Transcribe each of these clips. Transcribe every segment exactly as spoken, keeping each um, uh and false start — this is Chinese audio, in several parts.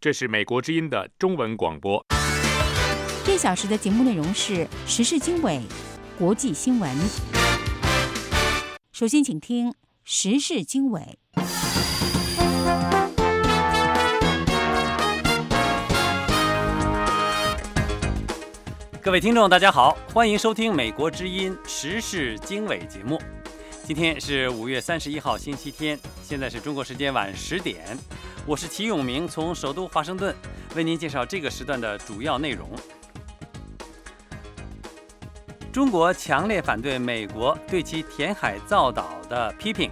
这是美国之音的中文广播。 这小时的节目内容是时事经纬、国际新闻。首先请听时事经纬。 各位听众大家好，欢迎收听美国之音时事经纬节目。今天是五月三十一号星期天，现在是中国时间晚十点，我是齐永明，从首都华盛顿为您介绍这个时段的主要内容。中国强烈反对美国对其填海造岛的批评。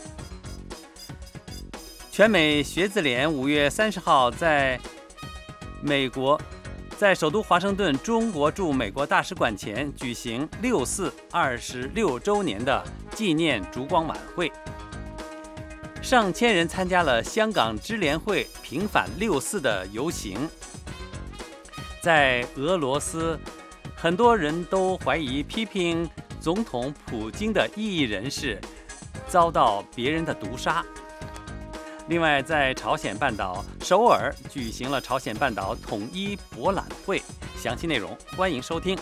全美学子联五月三十号在美国在首都华盛顿中国驻美国大使馆前举行六四二十六周年的纪念烛光晚会，上千人参加了香港支联会平反六四的游行。在俄罗斯，很多人都怀疑批评总统普京的异议人士遭到别人的毒杀。另外，在朝鲜半岛首尔举行了朝鲜半岛统一博览会，详细内容欢迎收听。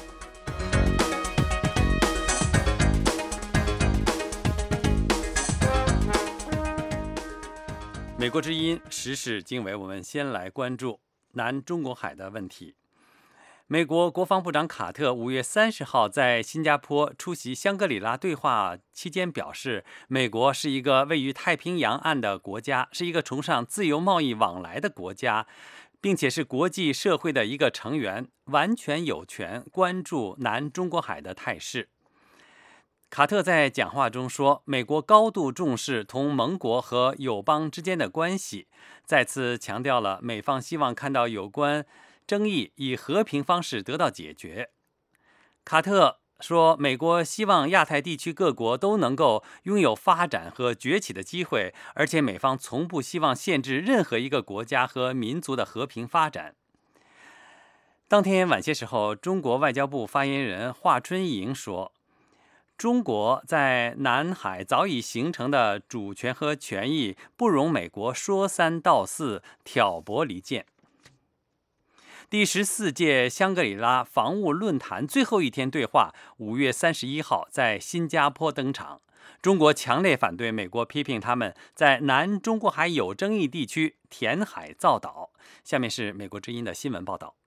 美国之音时事经纬，我们先来关注南中国海的问题。美国国防部长卡特五月三十号在新加坡出席香格里拉对话期间表示，美国是一个位于太平洋岸的国家，是一个崇尚自由贸易往来的国家，并且是国际社会的一个成员，完全有权关注南中国海的态势。卡特在讲话中说，美国高度重视同盟国和友邦之间的关系，再次强调了美方希望看到有关争议以和平方式得到解决。卡特说，美国希望亚太地区各国都能够拥有发展和崛起的机会，而且美方从不希望限制任何一个国家和民族的和平发展。当天晚些时候，中国外交部发言人华春莹说，中国在南海早已形成的主权和权益不容美国说三道四、挑拨离间。第十四届香格里拉防务论坛最后一天对话五月三十一号在新加坡登场。中国强烈反对美国批评他们在南中国海有争议地区填海造岛。下面是美国之音的新闻报道。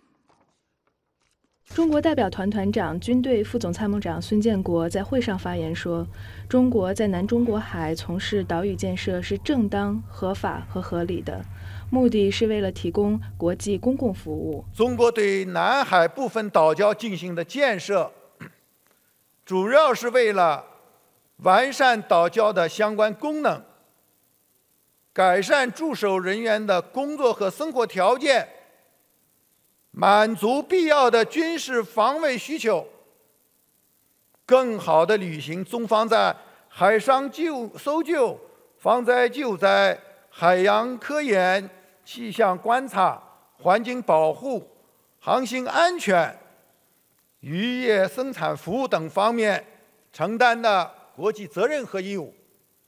中国代表团团长、军队副总参谋长孙建国在会上发言说，中国在南中国海从事岛屿建设是正当、合法和合理的，目的是为了提供国际公共服务。 中国对南海部分岛礁进行的建设，主要是为了完善岛礁的相关功能，改善驻守人员的工作和生活条件，满足必要的军事防卫需求，更好地履行中方在海上救搜救、防灾救灾、海洋科研、气象观察、环境保护、航行安全、渔业生产服务等方面承担的国际责任和义务。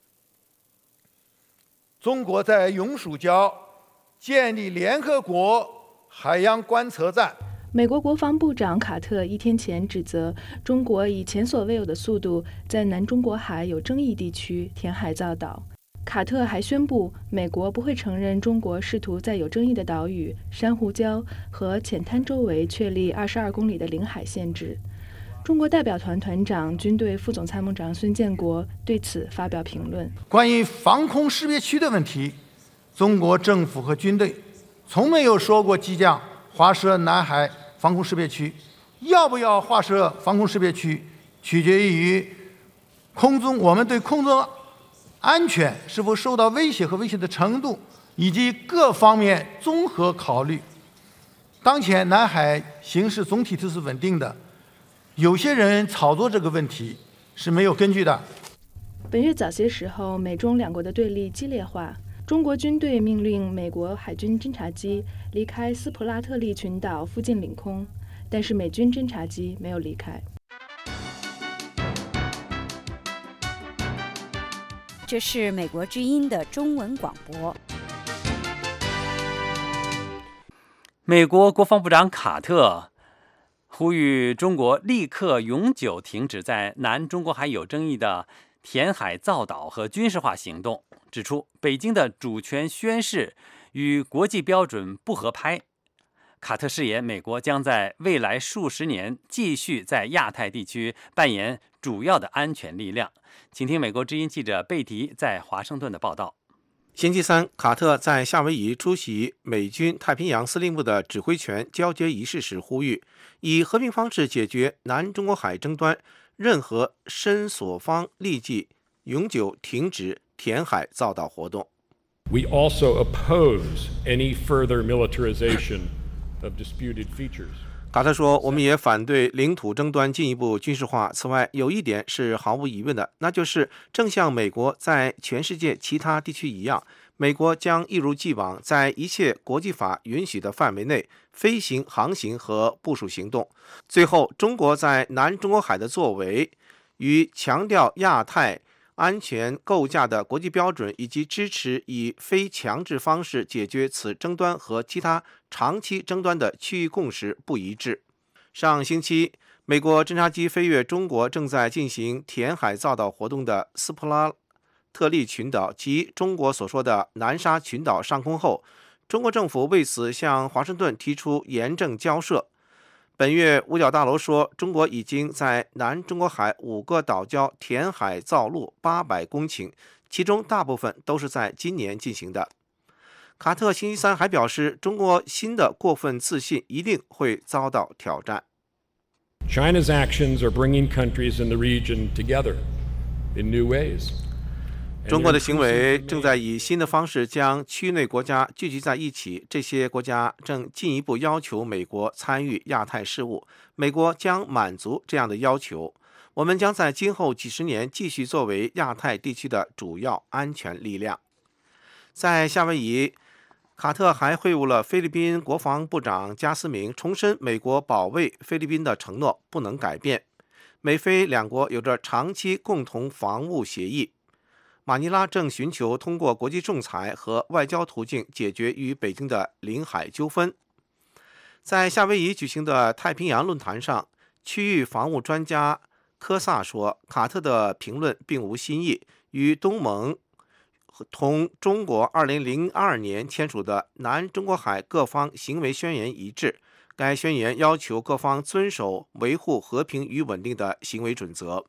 中国在永暑礁建立联合国海洋观测站。 美国国防部长卡特一天前指责中国以前所未有的速度在南中国海有争议地区填海造岛。卡特还宣布，美国不会承认中国试图在有争议的岛屿、珊瑚礁和浅滩周围确立二十二公里的领海限制。中国代表团团长、军队副总参谋长孙建国对此发表评论。 关于防空识别区的问题，中国政府和军队从没有说过即将划设南海防空识别区，要不要划设防空识别区，取决于空中我们对空中安全是否受到威胁和威胁的程度，以及各方面综合考虑。当前南海形势总体都是稳定的，有些人炒作这个问题是没有根据的。 本月早些时候，美中两国的对立激烈化。中国军队命令美国海军侦察机离开斯普拉特利群岛附近领空，但是美军侦察机没有离开。 这是美国之音的中文广播。 美国国防部长卡特呼吁中国立刻永久停止在南中国海有争议的填海造岛和军事化行动，指出北京的主权宣示与国际标准不合拍。卡特誓言，美国将在未来数十年继续在亚太地区扮演主要的安全力量。请听美国之音记者贝迪在华盛顿的报道。 星期三，卡特在夏威夷出席美军太平洋司令部的指挥权交接仪式时呼吁，以和平方式解决南中国海争端，任何申索方立即永久停止填海造岛活动。 We also oppose any further militarization of disputed features. 卡特说，我们也反对领土争端进一步军事化。此外，有一点是毫无疑问的，那就是正像美国在全世界其他地区一样，美国将一如既往在一切国际法允许的范围内飞行、航行和部署行动。最后，中国在南中国海的作为与强调亚太安全构架的国际标准，以及支持以非强制方式解决此争端和其他长期争端的区域共识不一致。上星期，美国侦察机飞越中国正在进行填海造岛活动的斯普拉特利群岛及中国所说的南沙群岛上空后，中国政府为此向华盛顿提出严正交涉。本月，五角大楼说，中国已经在南中国海五个岛礁填海造陆八百公顷，其中大部分都是在今年进行的。卡特星期三还表示，中国新的过分自信一定会遭到挑战。 China's actions are bringing countries in the region together in new ways. 中国的行为正在以新的方式将区内国家聚集在一起，这些国家正进一步要求美国参与亚太事务，美国将满足这样的要求。我们将在今后几十年继续作为亚太地区的主要安全力量。在夏威夷，卡特还会晤了菲律宾国防部长加斯明，重申美国保卫菲律宾的承诺不能改变。美菲两国有着长期共同防务协议。马尼拉正寻求通过国际仲裁和外交途径解决与北京的领海纠纷。在夏威夷举行的太平洋论坛上，区域防务专家科萨说，卡特的评论并无新意，与东盟同中国二零零二年签署的南中国海各方行为宣言一致。该宣言要求各方遵守维护和平与稳定的行为准则。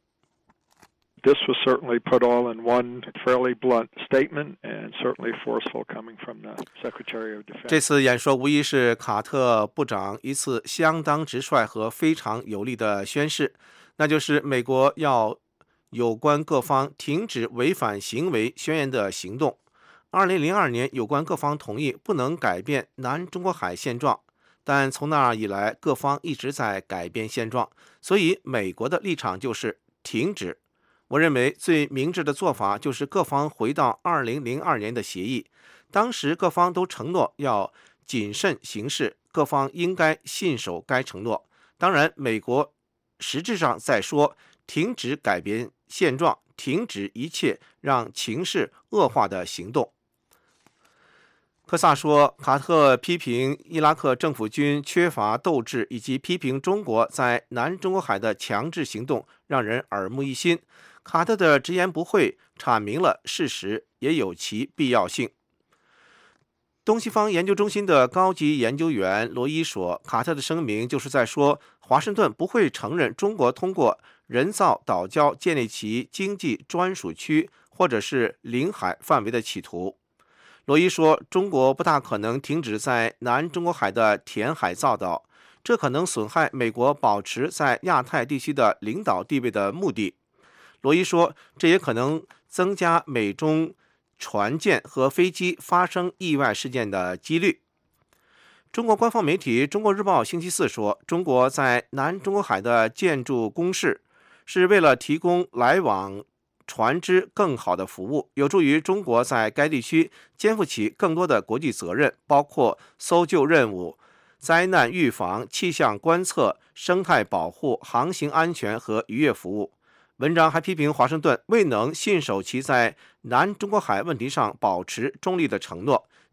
This was certainly put all in one fairly blunt statement and certainly forceful coming from the Secretary of Defense. 这次演说无疑是卡特部长一次相当直率和非常有力的宣示，那就是美国要有关各方停止违反行为宣言的行动。二零零二年，有关各方同意不能改变南中国海现状，但从那以来，各方一直在改变现状，所以美国的立场就是停止。我认为最明智的做法就是各方回到二零零二年的协议，当时各方都承诺要谨慎行事，各方应该信守该承诺。当然，美国实质上在说停止改变现状，停止一切让情势恶化的行动。科萨说，卡特批评伊拉克政府军缺乏斗志，以及批评中国在南中国海的强制行动让人耳目一新。卡特的直言不讳阐明了事实，也有其必要性。东西方研究中心的高级研究员罗伊说，卡特的声明就是在说，华盛顿不会承认中国通过人造岛礁建立其经济专属区或者是领海范围的企图。罗伊说，中国不大可能停止在南中国海的填海造岛，这可能损害美国保持在亚太地区的领导地位的目的。罗伊说，这也可能增加美中船舰和飞机发生意外事件的几率。中国官方媒体《中国日报》星期四说，中国在南中国海的建筑工事是为了提供来往船只更好的服务，有助于中国在该地区肩负起更多的国际责任，包括搜救任务、灾难预防、气象观测、生态保护、航行安全和渔业服务。文章还批评华盛顿未能信守其在南中国海问题上保持中立的承诺，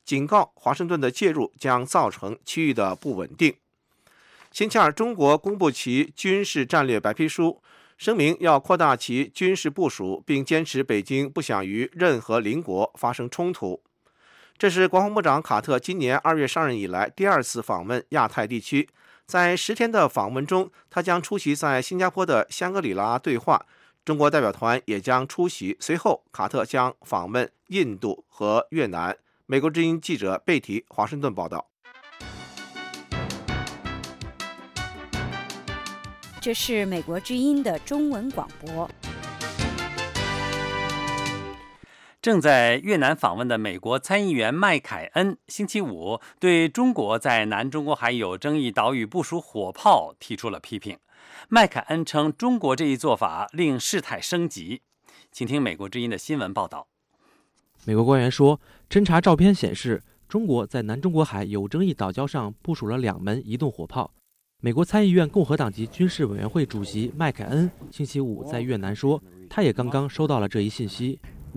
警告华盛顿的介入将造成区域的不稳定。星期二，中国公布其军事战略白皮书，声明要扩大其军事部署，并坚持北京不想与任何邻国发生冲突。这是国防部长卡特今年二月上任以来第二次访问亚太地区。在十天的访问中，他将出席在新加坡的香格里拉对话，中国代表团也将出席。随后，卡特将访问印度和越南。美国之音记者贝提华盛顿报道。 这是美国之音的中文广播。 正在越南访问的美国参议员麦凯恩星期五对中国在南中国海有争议岛屿部署火炮提出了批评。麦凯恩称，中国这一做法令事态升级。请听美国之音的新闻报道。 美国官员说，侦察照片显示，中国在南中国海有争议岛礁上部署了两门移动火炮。美国参议院共和党籍军事委员会主席麦凯恩星期五在越南说，他也刚刚收到了这一信息。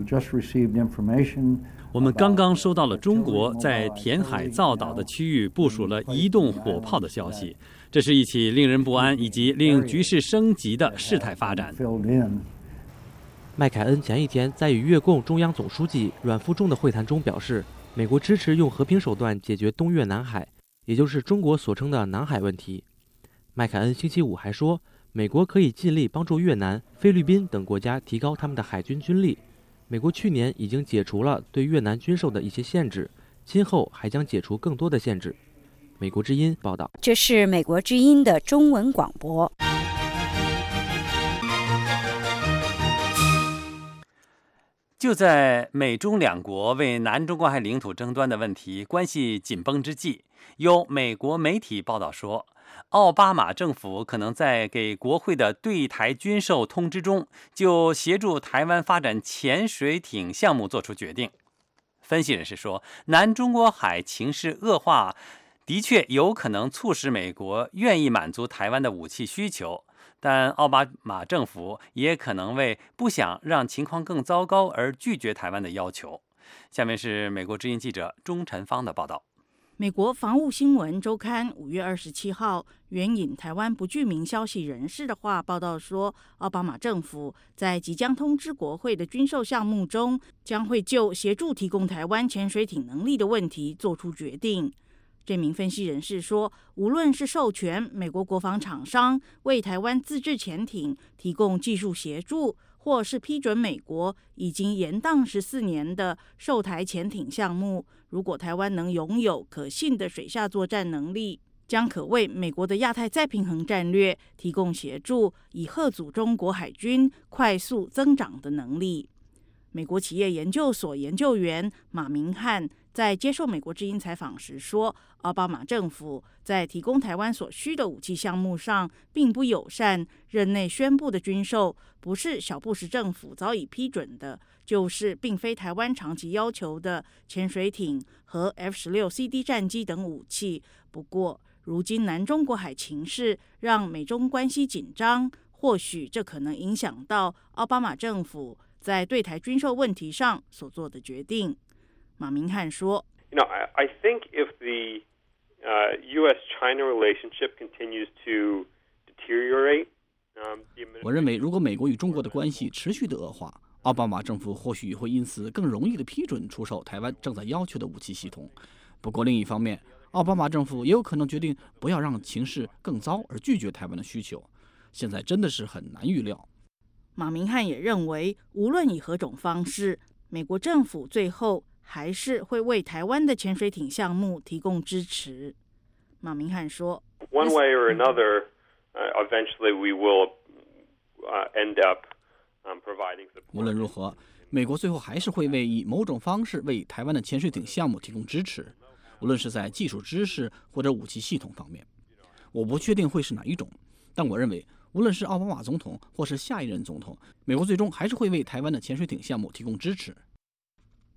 我们刚刚收到了中国在填海造岛的区域部署了移动火炮的消息，这是一起令人不安以及令局势升级的事态发展。 麦凯恩前一天在与越共中央总书记阮富仲的会谈中表示，美国支持用和平手段解决东越南海，也就是中国所称的南海问题。麦凯恩星期五还说，美国可以尽力帮助越南、菲律宾等国家提高他们的海军军力。美国去年已经解除了对越南军售的一些限制，今后还将解除更多的限制。美国之音报道。 这是美国之音的中文广播。 就在美中两国为南中国海领土争端的问题关系紧绷之际，有美国媒体报道说，奥巴马政府可能在给国会的对台军售通知中，就协助台湾发展潜水艇项目做出决定。分析人士说，南中国海情势恶化，的确有可能促使美国愿意满足台湾的武器需求，但奥巴马政府也可能为不想让情况更糟糕而拒绝台湾的要求。下面是美国之音记者钟晨芳的报道。 美国防务新闻周刊五月二十七号援引台湾不具名消息人士的话报道说，奥巴马政府在即将通知国会的军售项目中，将会就协助提供台湾潜水艇能力的问题做出决定。这名分析人士说，无论是授权美国国防厂商为台湾自制潜艇提供技术协助，或是批准美国已经延宕十四年的售台潜艇项目，如果台湾能拥有可信的水下作战能力，将可为美国的亚太再平衡战略提供协助，以吓阻中国海军快速增长的能力。美国企业研究所研究员马明汉在接受美国之音采访时说，奥巴马政府在提供台湾所需的武器项目上并不友善，任内宣布的军售不是小布什政府早已批准的，就是并非台湾长期要求的潜水艇和 F 十六 C D 战机等武器。不过，如今南中国海情势让美中关系紧张，或许这可能影响到奥巴马政府在对台军售问题上所做的决定。马明汉说 You know, I, I think if the uh, U S China relationship continues to deteriorate, um, the 我认为，如果美国与中国的关系持续的恶化，奥巴马政府或许会因此更容易的批准出售台湾正在要求的武器系统。不过另一方面，奥巴马政府也有可能决定不要让情势更糟而拒绝台湾的需求。现在真的是很难预料。 马明汉也认为，无论以何种方式，美国政府最后还是会为台湾的潜水艇项目提供支持。马明汉说 One way or another, uh, eventually we will uh, end up um, providing support. 无论如何，美国最后还是会为以某种方式为台湾的潜水艇项目提供支持，无论是在技术知识或者武器系统方面。我不确定会是哪一种，但我认为无论是奥巴马总统或是下一任总统，美国最终还是会为台湾的潜水艇项目提供支持。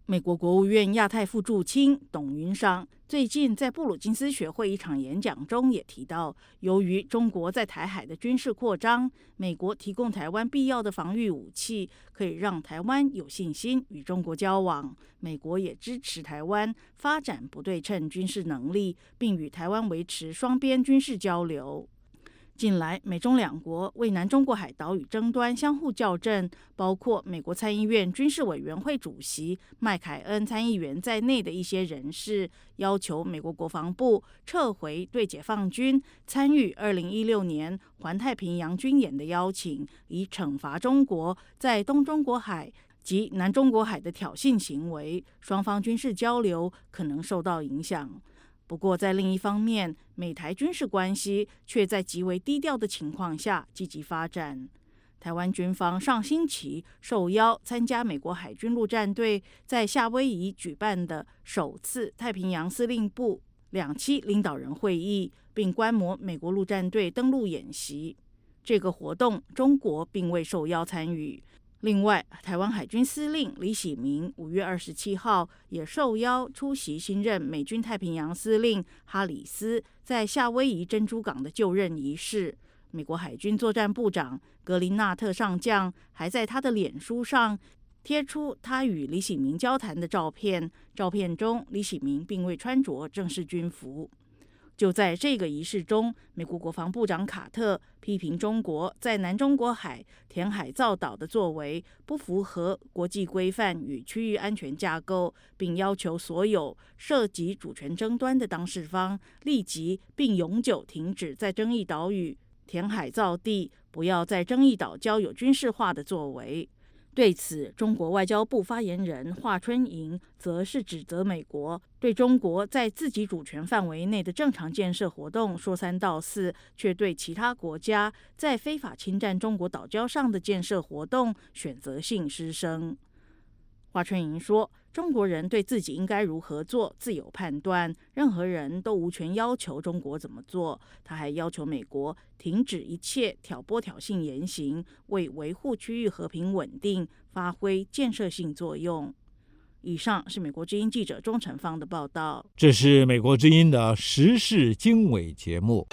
美国国务院亚太副驻青董云裳最近在布鲁金斯学会一场演讲中也提到，由于中国在台海的军事扩张，美国提供台湾必要的防御武器，可以让台湾有信心与中国交往。美国也支持台湾发展不对称军事能力，并与台湾维持双边军事交流。近来，美中两国为南中国海岛屿争端相互校正，包括美国参议院军事委员会主席麦凯恩参议员在内的一些人士，要求美国国防部撤回对解放军参与二零一六年环太平洋军演的邀请，以惩罚中国在东中国海及南中国海的挑衅行为，双方军事交流可能受到影响。不过，在另一方面，美台军事关系却在极为低调的情况下积极发展。台湾军方上星期受邀参加美国海军陆战队在夏威夷举办的首次太平洋司令部两栖领导人会议，并观摩美国陆战队登陆演习。这个活动，中国并未受邀参与。另外，台湾海军司令李喜明五月二十七号也受邀出席新任美军太平洋司令哈里斯在夏威夷珍珠港的就任仪式。美国海军作战部长格林纳特上将还在他的脸书上贴出他与李喜明交谈的照片，照片中李喜明并未穿着正式军服。就在这个仪式中，美国国防部长卡特批评中国在南中国海填海造岛的作为不符合国际规范与区域安全架构，并要求所有涉及主权争端的当事方立即并永久停止在争议岛屿填海造地，不要在争议岛礁有军事化的作为。对此，中国外交部发言人华春莹则是指责美国对中国在自己主权范围内的正常建设活动说三道四，却对其他国家在非法侵占中国岛礁上的建设活动选择性失声。华春莹说，中国人对自己应该如何做自有判断，任何人都无权要求中国怎么做。他还要求美国停止一切挑拨挑衅言行，为维护区域和平稳定发挥建设性作用。以上是美国之音记者钟成芳的报道。 这是美国之音的时事经纬节目。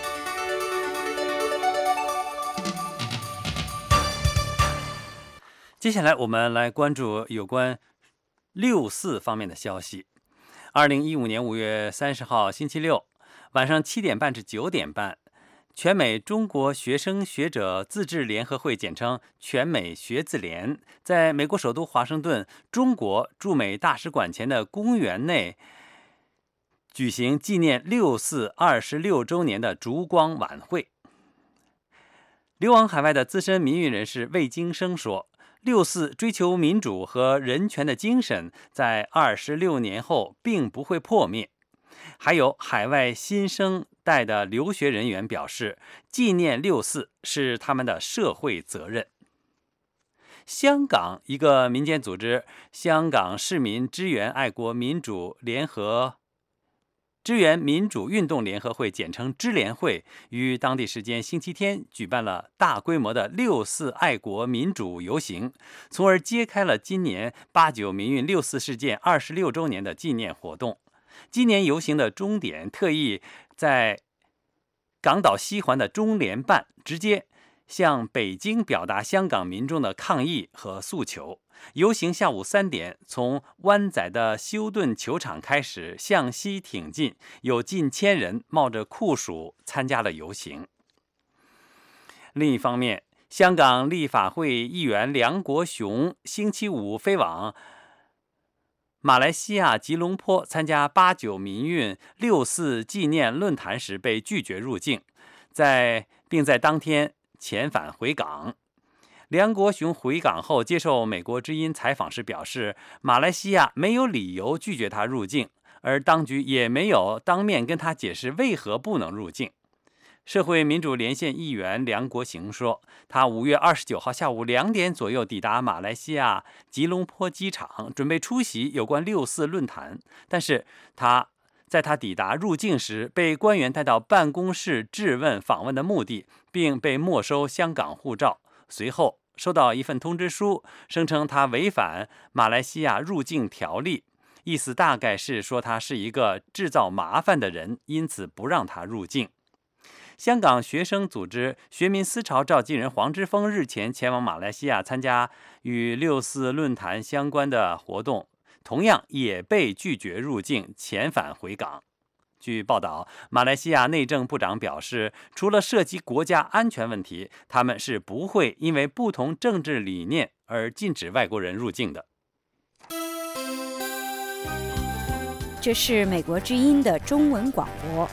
接下来我们来关注有关六四方面的消息。二零一五年五月三十号星期六晚上七点半至九点半，全美中国学生学者自治联合会，简称全美学自联，在美国首都华盛顿中国驻美大使馆前的公园内举行纪念六四二十六周年的烛光晚会。流亡海外的资深民运人士魏京生说，六四追求民主和人权的精神在二十六年后并不会破灭。还有海外新生代的留学人员表示，纪念六四是他们的社会责任。香港一个民间组织香港市民支援爱国民主联合支援民主运动联合会，简称支联会，于当地时间星期天举办了大规模的六四爱国民主游行，从而揭开了今年八九民运六四事件二十六周年的纪念活动。今年游行的终点特意在港岛西环的中联办直接向北京表达香港民众的抗议和诉求。游行下午三点从湾仔的休顿球场开始向西挺进，有近千人冒着酷暑参加了游行。另一方面，香港立法会议员梁国雄星期五飞往马来西亚吉隆坡参加八九民运六四纪念论坛时被拒绝入境，在并在当天遣返回港。梁国雄回港后接受美国之音采访时表示，马来西亚没有理由拒绝他入境，而当局也没有当面跟他解释为何不能入境。社会民主连线议员梁国雄说，他五月二十九号下午两点左右抵达马来西亚吉隆坡机场，准备出席有关六四论坛，但是他在他抵达入境时被官员带到办公室质问访问的目的，并被没收香港护照，随后收到一份通知书，声称他违反马来西亚入境条例，意思大概是说他是一个制造麻烦的人，因此不让他入境。香港学生组织学民思潮召集人黄之锋日前前往马来西亚参加与六四论坛相关的活动，同样也被拒绝入境，遣返回港。据报道，马来西亚内政部长表示，除了涉及国家安全问题，他们是不会因为不同政治理念而禁止外国人入境的。 这是美国之音的中文广播。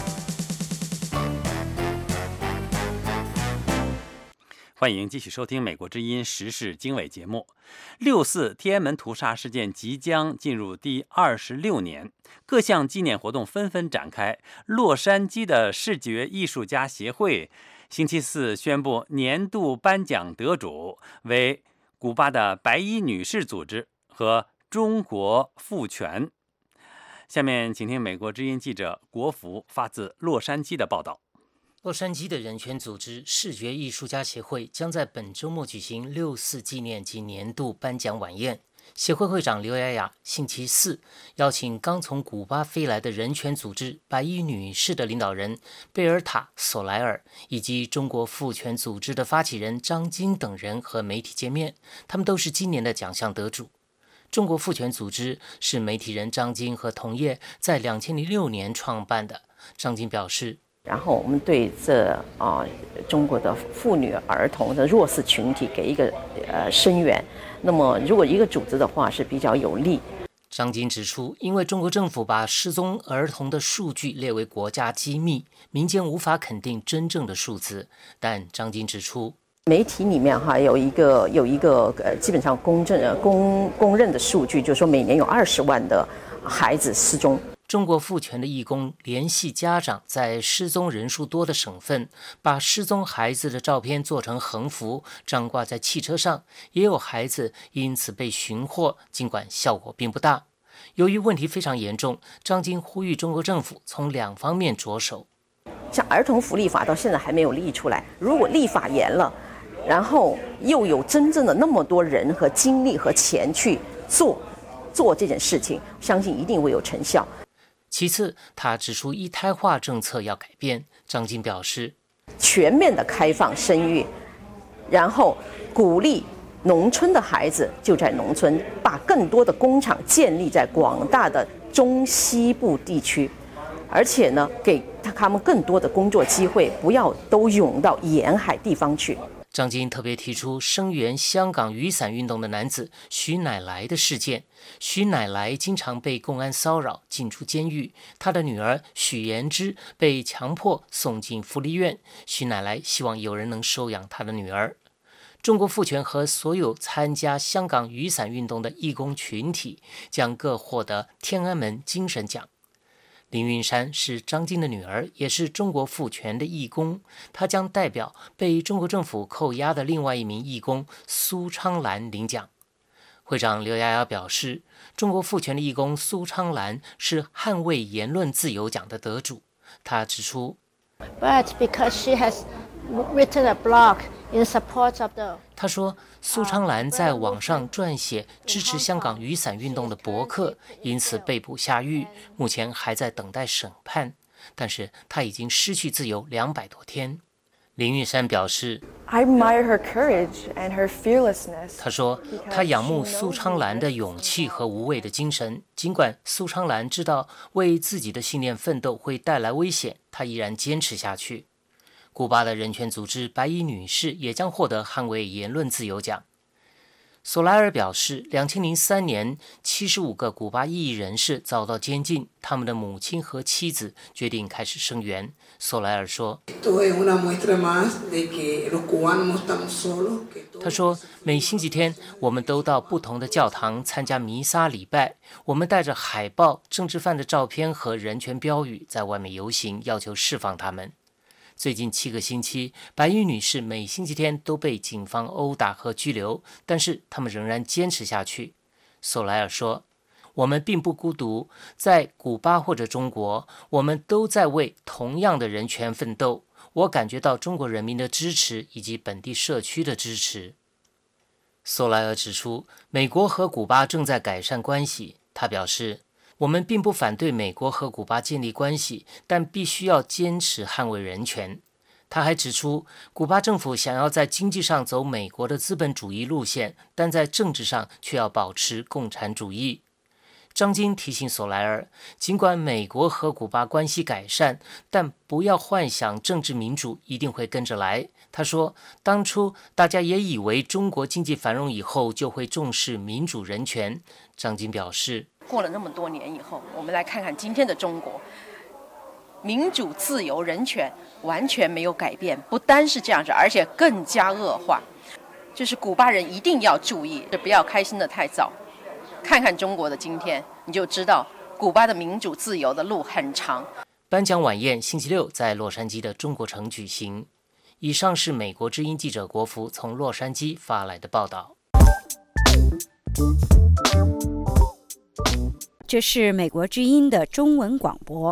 欢迎继续收听美国之音时事经纬节目。六四天安门屠杀事件即将进入第二十六年，各项纪念活动纷纷展开。洛杉矶的视觉艺术家协会星期四宣布年度颁奖得主为古巴的白衣女士组织和中国妇权。下面请听美国之音记者国福发自洛杉矶的报道。 洛杉矶的人权组织视觉艺术家协会将在本周末举行六四纪念及年度颁奖晚宴。协会会长刘雅雅星期四邀请刚从古巴飞来的人权组织白衣女士的领导人贝尔塔·索莱尔以及中国妇权组织的发起人张晶等人和媒体见面，他们都是今年的奖项得主。中国妇权组织是媒体人张晶和同业在两千零六年创办的。张晶表示， 然后我们对这啊、呃、中国的妇女儿童的弱势群体给一个呃声援，那么如果一个组织的话是比较有利。 张晶指出，因为中国政府把失踪儿童的数据列为国家机密，民间无法肯定真正的数字。但张晶指出， 媒体里面哈有一个有一个呃基本上公正呃公公认的数据，就是说每年有二十万的孩子失踪。 中国妇权的义工联系家长，在失踪人数多的省份，把失踪孩子的照片做成横幅，张挂在汽车上，也有孩子因此被寻获，尽管效果并不大。由于问题非常严重，张晶呼吁中国政府从两方面着手。 像儿童福利法到现在还没有立出来，如果立法严了，然后又有真正的那么多人和精力和钱去做做这件事情，相信一定会有成效。 其次，他指出一胎化政策要改变。张晶表示， 全面的开放生育，然后鼓励农村的孩子就在农村，把更多的工厂建立在广大的中西部地区，而且呢，给他们更多的工作机会，不要都涌到沿海地方去。 张晶特别提出声援香港雨伞运动的男子徐乃来的事件。徐乃来经常被公安骚扰，进出监狱。他的女儿许延之被强迫送进福利院。徐乃来希望有人能收养他的女儿。中国妇权和所有参加香港雨伞运动的义工群体将各获得天安门精神奖。林云山是张晶的女儿，也是中国妇权的义工，她将代表被中国政府扣押的另外一名义工苏昌兰领奖。会长刘雅雅表示，中国妇权的义工苏昌兰是捍卫言论自由奖的得主。她指出 But because she has written a blog in support of the 他说，苏昌兰在网上撰写支持香港雨伞运动的博客，因此被捕下狱，目前还在等待审判。但是他已经失去自由两百多天。林玉山表示 I admire her courage and her fearlessness. 他说，他仰慕苏昌兰的勇气和无畏的精神。尽管苏昌兰知道为自己的信念奋斗会带来危险，他依然坚持下去。古巴的人权组织白衣女士也将获得捍卫言论自由奖。索莱尔表示，二零零三年，七十五个古巴异议人士遭到监禁，他们的母亲和妻子决定开始声援。索莱尔说，他说，每星期天我们都到不同的教堂参加弥撒礼拜，我们带着海报、政治犯的照片和人权标语在外面游行，要求释放他们。最近七个星期，白衣女士每星期天都被警方殴打和拘留，但是他们仍然坚持下去。索莱尔说，我们并不孤独，在古巴或者中国，我们都在为同样的人权奋斗。我感觉到中国人民的支持以及本地社区的支持。 索莱尔指出，美国和古巴正在改善关系。他表示，我们并不反对美国和古巴建立关系，但必须要坚持捍卫人权。他还指出，古巴政府想要在经济上走美国的资本主义路线，但在政治上却要保持共产主义。张金提醒索莱尔，尽管美国和古巴关系改善，但不要幻想政治民主一定会跟着来。他说，当初大家也以为中国经济繁荣以后就会重视民主人权。张金表示， 过了那么多年以后，我们来看看今天的中国，民主、自由、人权完全没有改变，不单是这样子，而且更加恶化。就是古巴人一定要注意，不要开心得太早。看看中国的今天，你就知道古巴的民主自由的路很长。 颁奖晚宴星期六在洛杉矶的中国城举行。以上是美国之音记者国福从洛杉矶发来的报道。 这是美国之音的中文广播。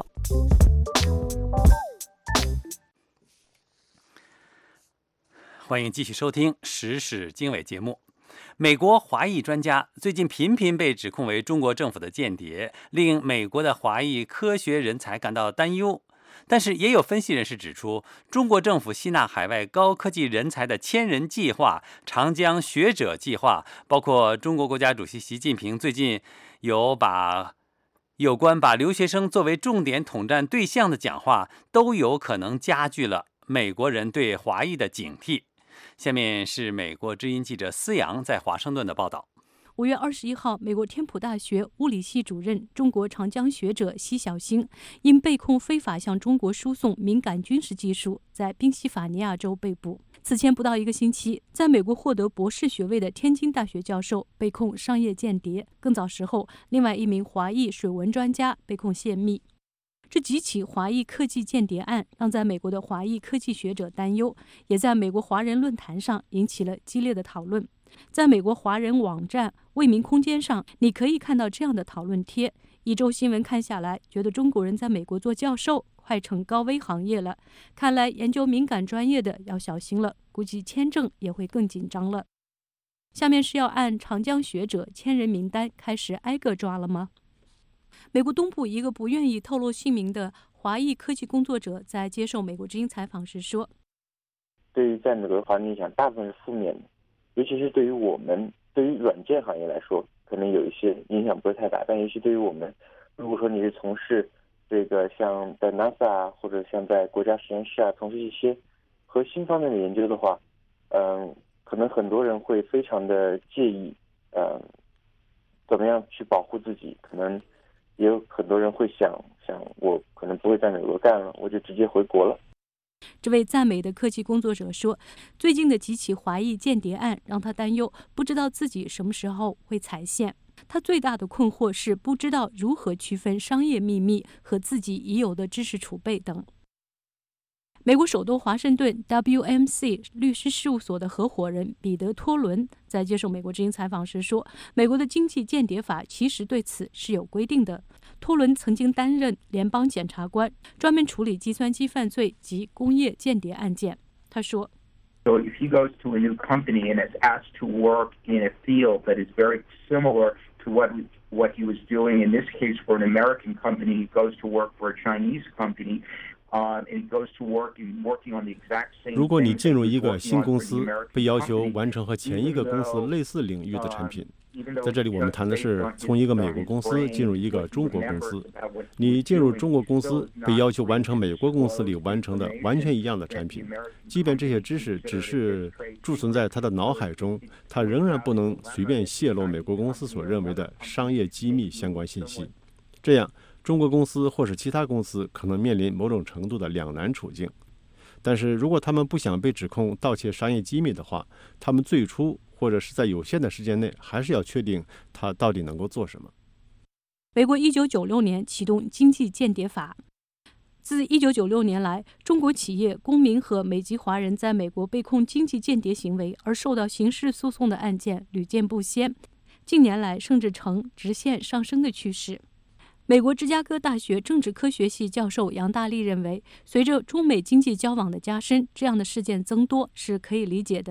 欢迎继续收听时事经纬节目。美国华裔专家最近频频被指控为中国政府的间谍，令美国的华裔科学人才感到担忧。但是也有分析人士指出，中国政府吸纳海外高科技人才的千人计划、长江学者计划，包括中国国家主席习近平最近有把有关把留学生作为重点统战对象的讲话，都有可能加剧了美国人对华裔的警惕。下面是美国之音记者思阳在华盛顿的报道。 五月二十一号，美国天普大学物理系主任、中国长江学者奚晓星因被控非法向中国输送敏感军事技术，在宾夕法尼亚州被捕。此前不到一个星期，在美国获得博士学位的天津大学教授被控商业间谍。更早时候，另外一名华裔水文专家被控泄密。这几起华裔科技间谍案让在美国的华裔科技学者担忧，也在美国华人论坛上引起了激烈的讨论。在美国华人网站为民空间上，你可以看到这样的讨论贴：一周新闻看下来，觉得中国人在美国做教授快成高危行业了，看来研究敏感专业的要小心了，估计签证也会更紧张了。下面是要按长江学者千人名单开始挨个抓了吗？美国东部一个不愿意透露姓名的华裔科技工作者在接受美国之音采访时说， 对于在美国的华人影响大部分是负面的，尤其是对于我们对于软件行业来说，可能有一些影响不是太大，但尤其对于我们，如果说你是从事这个像在 NASA 啊，或者像在国家实验室啊，从事一些核心方面的研究的话，嗯，可能很多人会非常的介意，嗯，怎么样去保护自己，可能也有很多人会想想，我可能不会在美国干了，我就直接回国了。 这位在美的科技工作者说，最近的几起华裔间谍案让他担忧，不知道自己什么时候会踩线。他最大的困惑是不知道如何区分商业秘密和自己已有的知识储备等。美国首都华盛顿 W M C 律师事务所的合伙人彼得·托伦在接受美国之音采访时说，美国的经济间谍法其实对此是有规定的。托伦曾经担任联邦检察官，专门处理计算机犯罪及工业间谍案件。他说， So if he goes to a new company and is asked to work in a field that is very similar to what what he was doing, in this case for an American company, he goes to work for a Chinese company, uh, and he goes to work in working on the exact same thing. 如果你进入一个新公司，被要求完成和前一个公司类似领域的产品，在这里我们谈的是从一个美国公司进入一个中国公司。你进入中国公司，被要求完成美国公司里完成的完全一样的产品，即便这些知识只是贮存在他的脑海中，他仍然不能随便泄露美国公司所认为的商业机密相关信息。这样，中国公司或是其他公司可能面临某种程度的两难处境。但是如果他们不想被指控盗窃商业机密的话，他们最初或者是在有限的时间内，还是要确定他到底能够做什么。 美国一九九六年启动经济间谍法，自一九九六年来，中国企业、公民和美籍华人在美国被控经济间谍行为而受到刑事诉讼的案件屡见不鲜，近年来甚至呈直线上升的趋势。美国芝加哥大学政治科学系教授杨大力认为，随着中美经济交往的加深，这样的事件增多是可以理解的。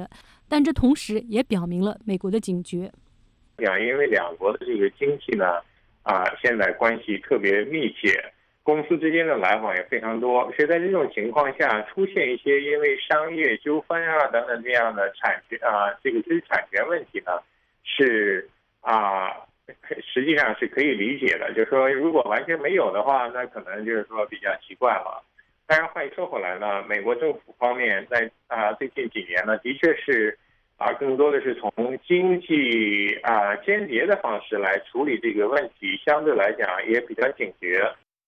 但这同时也表明了美国的警觉。 两因为两国的这个经济呢，啊，现在关系特别密切，公司之间的来往也非常多，所以在这种情况下，出现一些因为商业纠纷啊等等这样的产权啊，这个知识产权问题呢，是啊，实际上是可以理解的。就是说，如果完全没有的话，那可能就是说比较奇怪了。当然，话又说回来呢，美国政府方面在啊最近几年呢，的确是。啊，更多的是从经济啊间谍的方式来处理这个问题，相对来讲也比较警觉。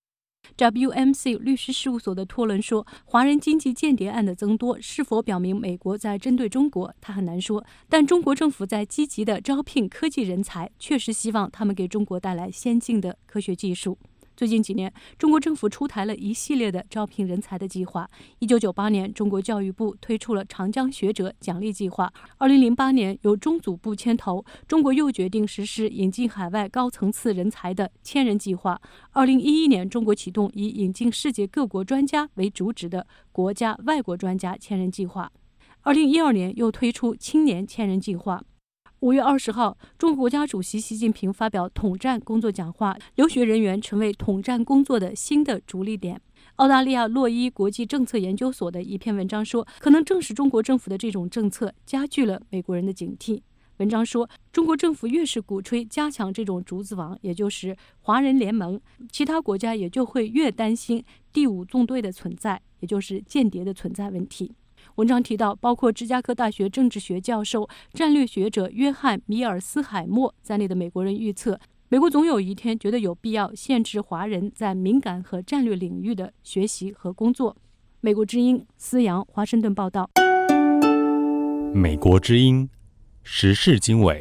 W M C 律师事务所的托伦说，华人经济间谍案的增多是否表明美国在针对中国，他很难说。但中国政府在积极的招聘科技人才，确实希望他们给中国带来先进的科学技术。最近几年，中国政府出台了一系列的招聘人才的计划。一九九八年，中国教育部推出了长江学者奖励计划。二零零八年，由中组部牵头，中国又决定实施引进海外高层次人才的千人计划。二零一一年，中国启动以引进世界各国专家为主旨的国家外国专家千人计划。二零一二年，又推出青年千人计划。五月二十号，中国国家主席习近平发表统战工作讲话，留学人员成为统战工作的新的着力点。澳大利亚洛伊国际政策研究所的一篇文章说，可能正是中国政府的这种政策加剧了美国人的警惕。文章说，中国政府越是鼓吹加强这种竹子网，也就是华人联盟，其他国家也就会越担心第五纵队的存在，也就是间谍的存在问题。文章提到，包括芝加哥大学政治学教授、战略学者约翰·米尔斯海默在内的美国人预测，美国总有一天觉得有必要限制华人在敏感和战略领域的学习和工作。美国之音思阳华盛顿报道。 美国之音时事经纬。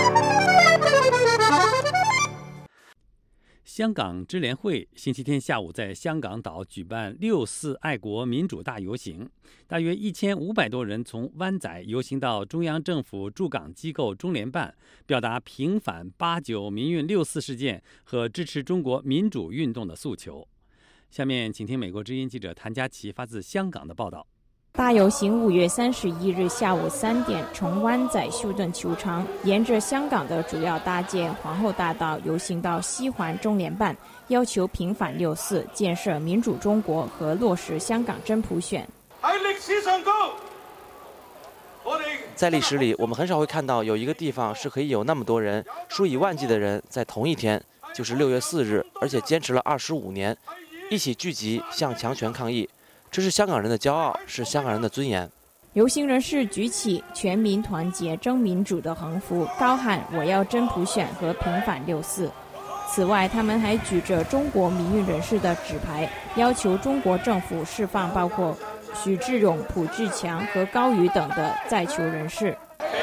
香港支联会星期天下午在香港岛举办六四爱国民主大游行，大约一千五百多人从湾仔游行到中央政府驻港机构中联办，表达平反八九民运六四事件和支持中国民主运动的诉求。下面请听美国之音记者谭佳琪发自香港的报道。 大游行五月三十一日下午三点从湾仔休顿球场沿着香港的主要大街皇后大道游行到西环中联办，要求平反六四，建设民主中国和落实香港真普选。 喺歷史上高， 在历史里，我们很少会看到有一个地方是可以有那么多人，数以万计的人在同一天，就是六月四日，而且坚持了二十五年，一起聚集向强权抗议。这是香港人的骄傲，是香港人的尊严。 游行人士举起全民团结争民主的横幅，高喊我要真普选和平反六四。此外，他们还举着中国民运人士的纸牌，要求中国政府释放包括许志勇、蒲志强和高宇等的在囚人士。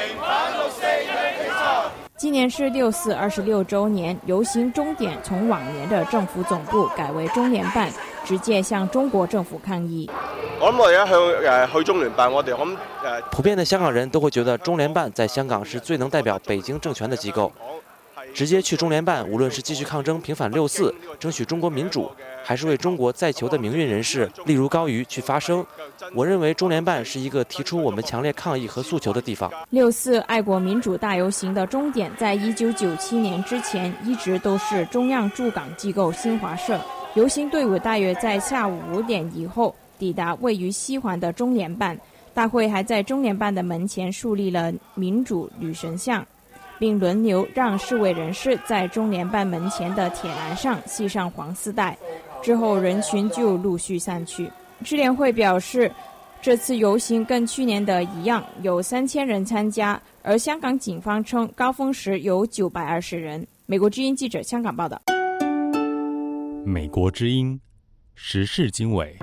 今年是六四二十六周年，游行终点从往年的政府总部改为中联办，直接向中國政府抗議。 我諗我而家向誒去中聯辦，我哋諗誒。 普遍的香港人都會覺得中聯辦在香港是最能代表北京政權的機構。直接去中聯辦，無論是繼續抗爭平反六四，爭取中國民主，還是為中國在囚的民運人士，例如高瑜去發聲，我認為中聯辦是一個提出我們強烈抗議和訴求的地方。 六四愛國民主大遊行的終點，在一九九七年之前一直都是中央駐港機構新華社。遊行隊伍大約在下午五點以後抵達位於西環的中聯辦，大會還在中聯辦的門前樹立了民主女神像，並輪流讓示威人士在中聯辦門前的鐵欄上繫上黃絲帶，之後人群就陸續散去。支聯會表示，這次遊行跟去年的一樣，有三千人參加，而香港警方稱高峰時有九百二十人。美國之音記者香港報道。 美國之音時事經緯。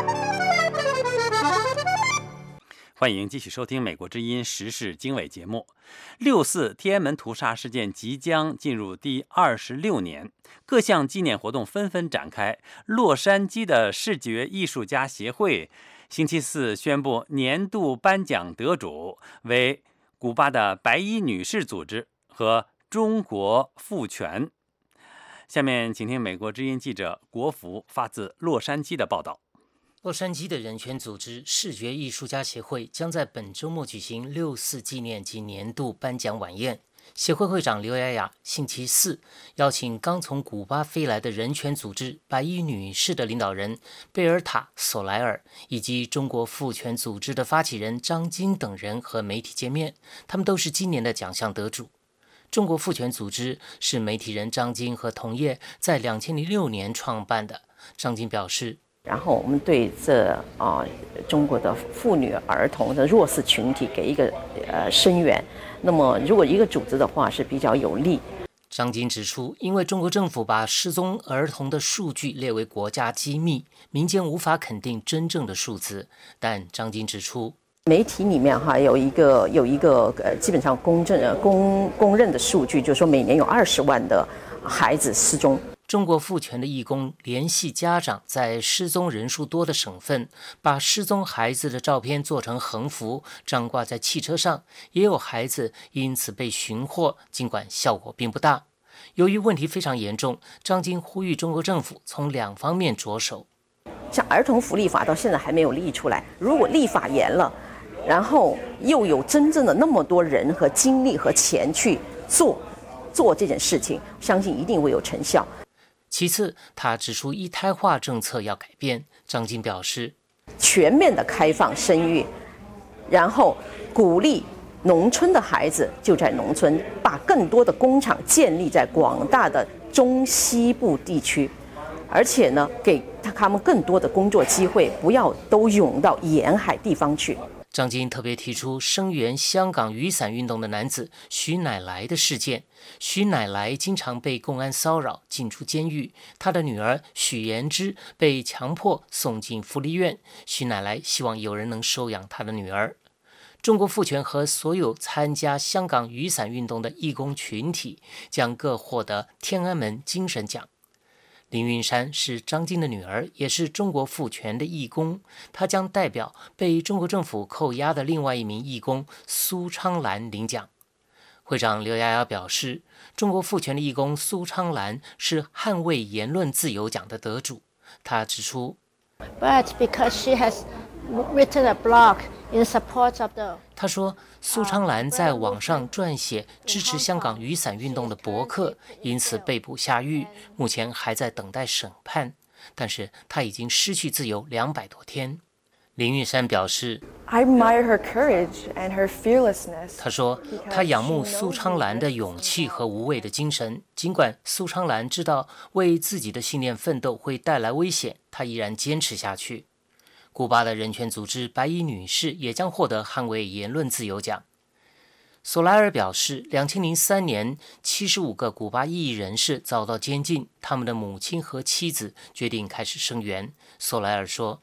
欢迎继续收听美国之音时事经纬节目。六四天安门屠杀事件即将进入第二十六年，各项纪念活动纷纷展开。洛杉矶的视觉艺术家协会星期四宣布年度颁奖得主为古巴的白衣女士组织和中国妇权。下面请听美国之音记者国福发自洛杉矶的报道。 洛杉矶的人权组织视觉艺术家协会将在本周末举行六四纪念及年度颁奖晚宴。协会会长刘雅雅星期四邀请刚从古巴飞来的人权组织白衣女士的领导人贝尔塔·索莱尔，以及中国妇权组织的发起人张晶等人和媒体见面，他们都是今年的奖项得主。中国妇权组织是媒体人张晶和同业在两千零六年创办的。张晶表示， 然后我们对这啊、呃、中国的妇女儿童的弱势群体给一个呃声援。那么如果一个组织的话是比较有利。 张晶指出，因为中国政府把失踪儿童的数据列为国家机密，民间无法肯定真正的数字。但张晶指出， 媒体里面哈有一个有一个呃基本上公正呃公公认的数据，就是说每年有二十万的孩子失踪。 中国妇权的义工联系家长，在失踪人数多的省份，把失踪孩子的照片做成横幅，张挂在汽车上，也有孩子因此被寻获，尽管效果并不大。由于问题非常严重，张晶呼吁中国政府从两方面着手。 像儿童福利法到现在还没有立出来，如果立法严了，然后又有真正的那么多人和精力和钱去做做这件事情，相信一定会有成效。 其次，他指出一胎化政策要改变。张晶表示， 全面的开放生育，然后鼓励农村的孩子就在农村，把更多的工厂建立在广大的中西部地区，而且呢，给他们更多的工作机会，不要都涌到沿海地方去。 张晶特别提出声援香港雨伞运动的男子徐乃来的事件。徐乃来经常被公安骚扰，进出监狱。他的女儿许延之被强迫送进福利院。徐乃来希望有人能收养他的女儿。中国妇权和所有参加香港雨伞运动的义工群体将各获得天安门精神奖。林云山是张晶的女儿，也是中国妇权的义工，她将代表被中国政府扣押的另外一名义工苏昌兰领奖。会长刘雅雅表示，中国妇权的义工苏昌兰是捍卫言论自由奖的得主。她指出 But because she has written a blog in support of the 他说，苏昌兰在网上撰写支持香港雨伞运动的博客，因此被捕下狱，目前还在等待审判。但是他已经失去自由两百多天。林玉山表示 I admire her courage and her fearlessness. 他说，他仰慕苏昌兰的勇气和无畏的精神。尽管苏昌兰知道为自己的信念奋斗会带来危险，他依然坚持下去。古巴的人权组织白衣女士也将获得捍卫言论自由奖。索莱尔表示，二零零三年，七十五个古巴异议人士遭到监禁，他们的母亲和妻子决定开始声援。索莱尔说，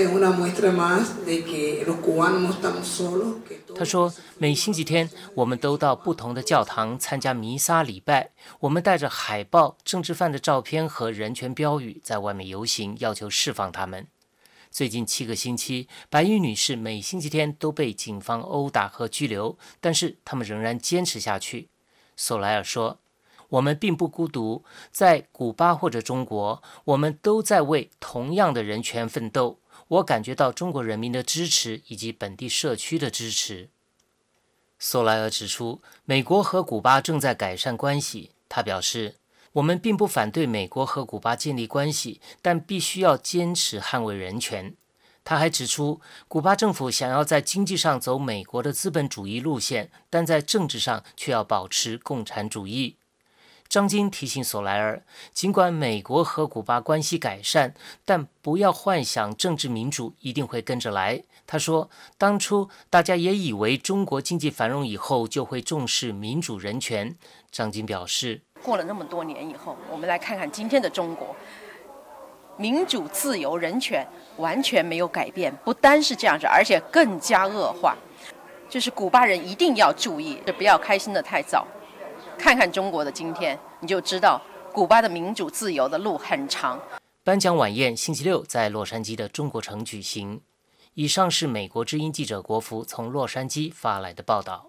他说，每星期天我们都到不同的教堂参加弥撒礼拜，我们带着海报、政治犯的照片和人权标语在外面游行，要求释放他们。最近七个星期，白衣女士每星期天都被警方殴打和拘留，但是他们仍然坚持下去。索莱尔说，我们并不孤独，在古巴或者中国，我们都在为同样的人权奋斗。我感觉到中国人民的支持以及本地社区的支持。索莱尔指出，美国和古巴正在改善关系。他表示，我们并不反对美国和古巴建立关系，但必须要坚持捍卫人权。他还指出，古巴政府想要在经济上走美国的资本主义路线，但在政治上却要保持共产主义。张晶提醒索莱尔，尽管美国和古巴关系改善，但不要幻想政治民主一定会跟着来。他说，当初大家也以为中国经济繁荣以后就会重视民主人权。张晶表示， 过了那么多年以后，我们来看看今天的中国，民主、自由、人权完全没有改变，不单是这样子，而且更加恶化。就是古巴人一定要注意，不要开心的太早。看看中国的今天，你就知道古巴的民主自由的路很长。 颁奖晚宴星期六在洛杉矶的中国城举行。以上是美国之音记者国福从洛杉矶发来的报道。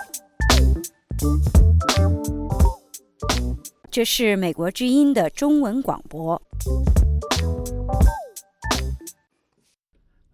这是美国之音的中文广播。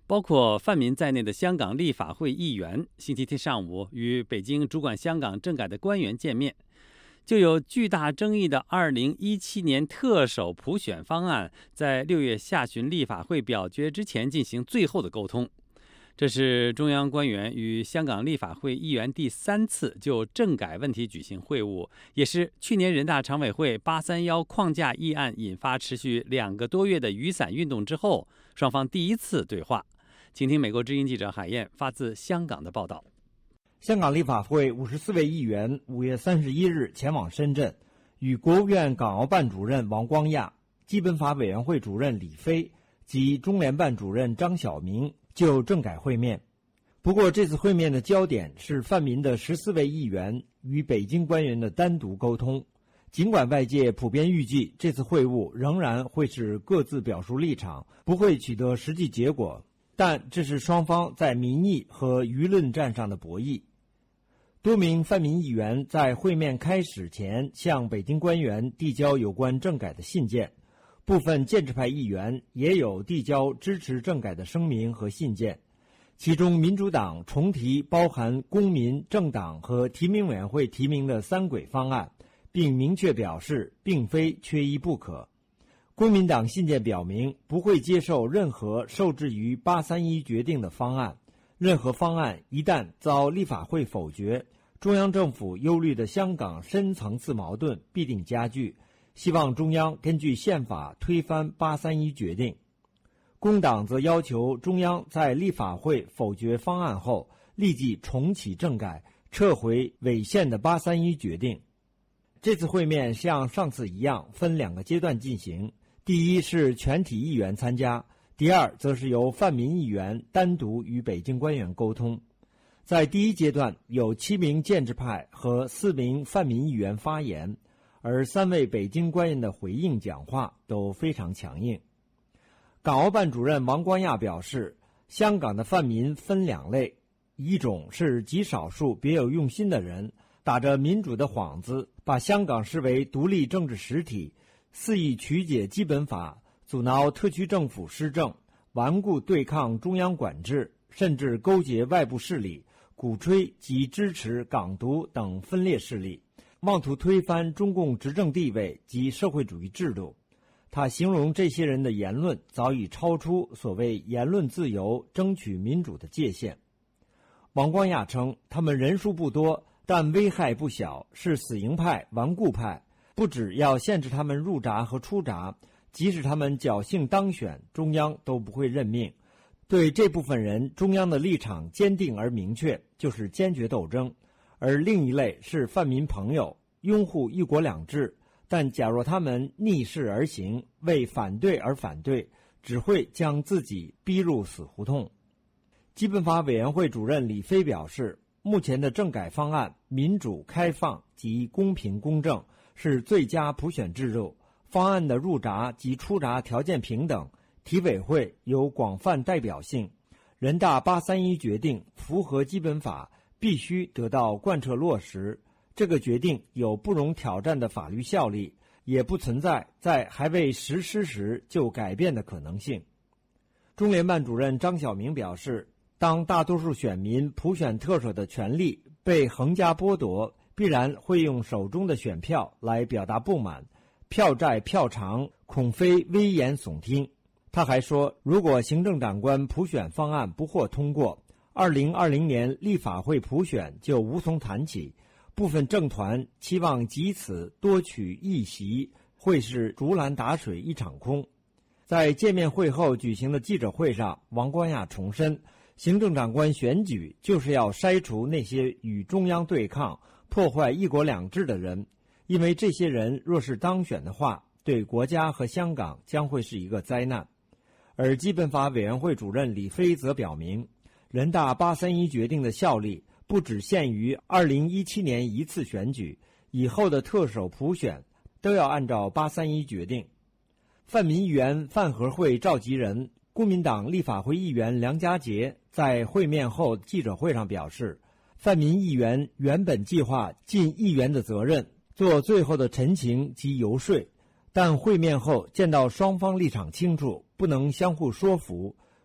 包括泛民在内的香港立法会议员星期天上午与北京主管香港政改的官员见面，就有巨大争议的二零一七年特首普选方案在六月下旬立法会表决之前进行最后的沟通。这是中央官员与香港立法会议员第三次就政改问题举行会晤，也是去年人大常委会八三一框架议案引发持续两个多月的雨伞运动之后，双方第一次对话。请听美国之音记者海燕发自香港的报道。 香港立法会五十四位议员五月三十一日前往深圳，与国务院港澳办主任王光亚、基本法委员会主任李飞及中联办主任张晓明就政改会面。不过这次会面的焦点是泛民的十四位议员与北京官员的单独沟通。尽管外界普遍预计这次会晤仍然会是各自表述立场，不会取得实际结果，但这是双方在民意和舆论战上的博弈。多名泛民议员在会面开始前向北京官员递交有关政改的信件，部分建制派议员也有递交支持政改的声明和信件。其中民主党重提包含公民、政党和提名委员会提名的三轨方案，并明确表示并非缺一不可。公民党信件表明不会接受任何受制于八三一决定的方案，任何方案一旦遭立法会否决，中央政府忧虑的香港深层次矛盾必定加剧，希望中央根据宪法推翻八三一决定。工党则要求中央在立法会否决方案后立即重启政改，撤回违宪的八三一决定。这次会面像上次一样分两个阶段进行，第一是全体议员参加，第二则是由泛民议员单独与北京官员沟通。在第一阶段，有七名建制派和四名泛民议员发言，而三位北京官员的回应讲话都非常强硬。港澳办主任王光亚表示，香港的泛民分两类，一种是极少数别有用心的人，打着民主的幌子，把香港视为独立政治实体，肆意曲解基本法，阻挠特区政府施政，顽固对抗中央管制，甚至勾结外部势力，鼓吹及支持港独等分裂势力，妄图推翻中共执政地位及社会主义制度。他形容这些人的言论早已超出所谓言论自由、争取民主的界限。王光亚称，他们人数不多，但危害不小，是死硬派、顽固派，不只要限制他们入闸和出闸，即使他们侥幸当选，中央都不会任命。对这部分人，中央的立场坚定而明确，就是坚决斗争。而另一类是泛民朋友，拥护一国两制，但假若他们逆势而行，为反对而反对，只会将自己逼入死胡同。基本法委员会主任李飞表示，目前的政改方案民主、开放及公平公正，是最佳普选制度，方案的入闸及出闸条件平等，提委会有广泛代表性，人大八三一决定符合基本法，必须得到贯彻落实。这个决定有不容挑战的法律效力，也不存在在还未实施时就改变的可能性。中联办主任张晓明表示，当大多数选民普选特首的权利被横加剥夺，必然会用手中的选票来表达不满，票债票偿恐非危言耸听。他还说，如果行政长官普选方案不获通过，二零二零年立法会普选就无从谈起。部分政团期望藉此多取议席，会是竹篮打水一场空。在见面会后举行的记者会上，王光亚重申，行政长官选举就是要筛除那些与中央对抗、破坏一国两制的人，因为这些人若是当选的话，对国家和香港将会是一个灾难。而基本法委员会主任李飞则表明，人大八三一决定的效力不只限于二零一七年一次选举，以后的特首普选都要按照八三一决定。泛民议员范和会召集人、公民党立法会议员梁家杰在会面后记者会上表示，泛民议员原本计划尽议员的责任，做最后的陈情及游说，但会面后见到双方立场清楚，不能相互说服，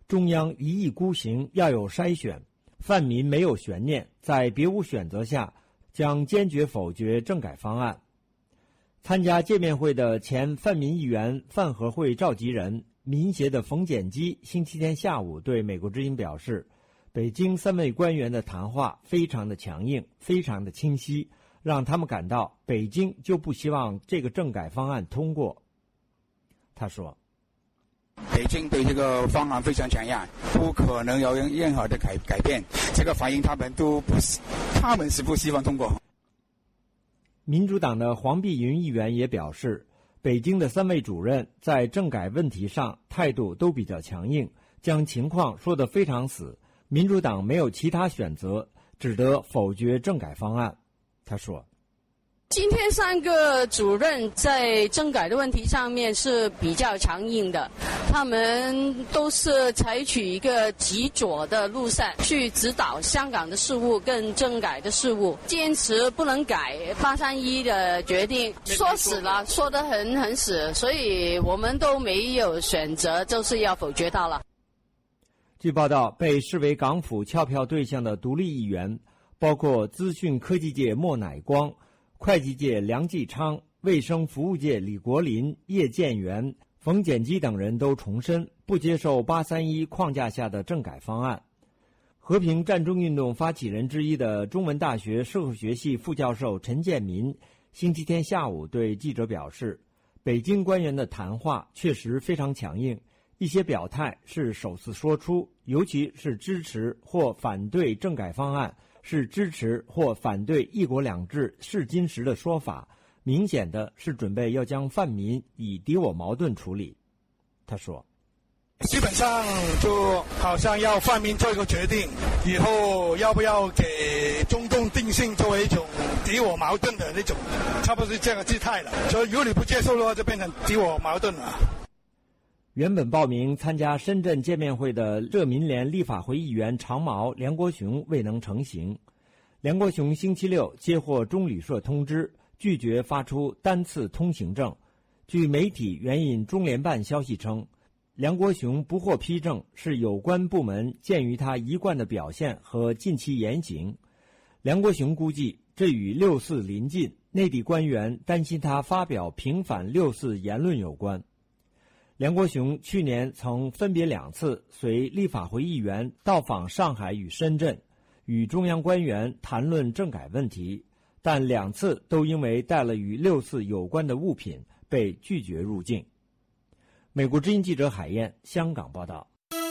中央一意孤行，要有筛选，泛民没有悬念，在别无选择下，将坚决否决政改方案。参加见面会的前泛民议员范和会召集人、民协的冯检基星期天下午对美国之音表示，北京三位官员的谈话非常的强硬，非常的清晰，让他们感到北京就不希望这个政改方案通过。他说， 北京对这个方案非常强硬，不可能有任何的改改变，这个反映他们都不，他们是不希望通过。 民主党的黄碧云议员也表示，北京的三位主任在政改问题上态度都比较强硬，将情况说得非常死，民主党没有其他选择，只得否决政改方案。他说， 今天三个主任在政改的问题上面是比较强硬的，他们都是采取一个极左的路线去指导香港的事务跟政改的事务，坚持不能改八三一的决定，说死了，说得很很死，所以我们都没有选择，就是要否决它了。 据报道，被视为港府撬票对象的独立议员，包括资讯科技界莫乃光、会计界梁继昌、卫生服务界李国林、叶建元、冯检基等人都重申不接受八三一框架下的政改方案。和平战争运动发起人之一的中文大学社会学系副教授陈建民星期天下午对记者表示，北京官员的谈话确实非常强硬，一些表态是首次说出，尤其是支持或反对政改方案，是支持或反对一国两制试金石的说法，明显的是准备要将泛民以敌我矛盾处理。他说， 基本上就好像要泛民做一个决定，以后要不要给中共定性作为一种敌我矛盾的那种，差不多是这样的姿态了。所以如果你不接受的话，就变成敌我矛盾了。 原本报名参加深圳见面会的社民联立法会议员长毛梁国雄未能成行。梁国雄星期六接获中旅社通知，拒绝发出单次通行证。据媒体援引中联办消息称，梁国雄不获批证是有关部门鉴于他一贯的表现和近期言行。梁国雄估计，这与六四临近，内地官员担心他发表平反六四言论有关。梁国雄去年曾分别两次随立法会议员到访上海与深圳，与中央官员谈论政改问题，但两次都因为带了与六四有关的物品被拒绝入境。美国之音记者海燕香港报道。